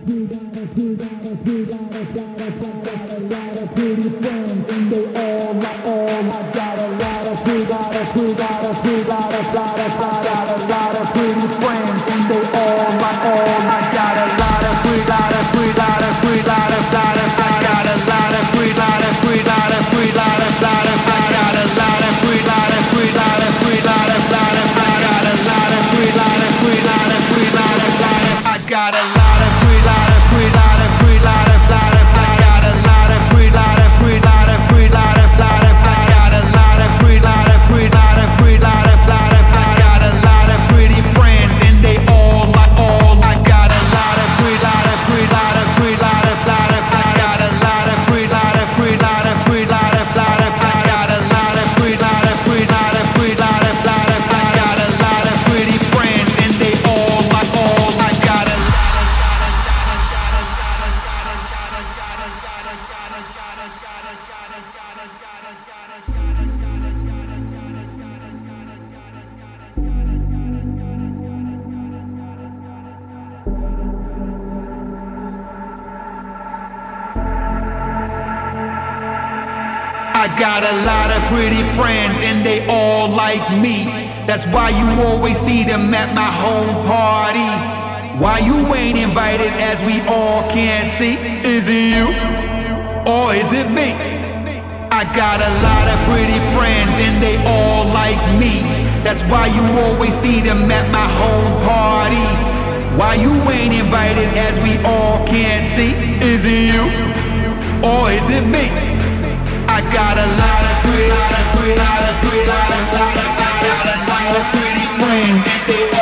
I got a lot of pretty friends and they all like me. That's why you always see them at my home party. Why you ain't invited as we all can see? Is it you or is it me? I got a lot of pretty friends and they all like me. That's why you always see them at my home party. Why you ain't invited as we all can see? Is it you or is it me? I got a lot of pretty friends.